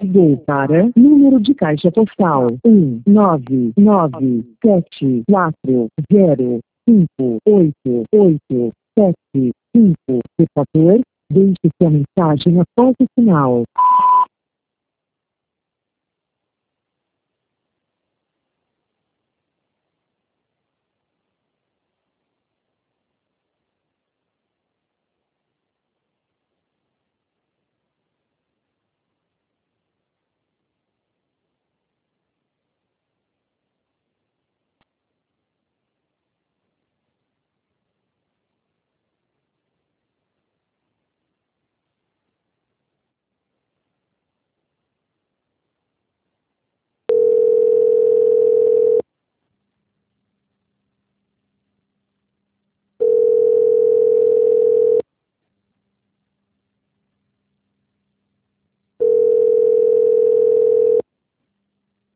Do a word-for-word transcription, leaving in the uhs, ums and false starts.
Ligou para número de caixa postal um nove nove sete quatro zero cinco oito oito sete cinco. Por favor, deixe sua mensagem após o sinal.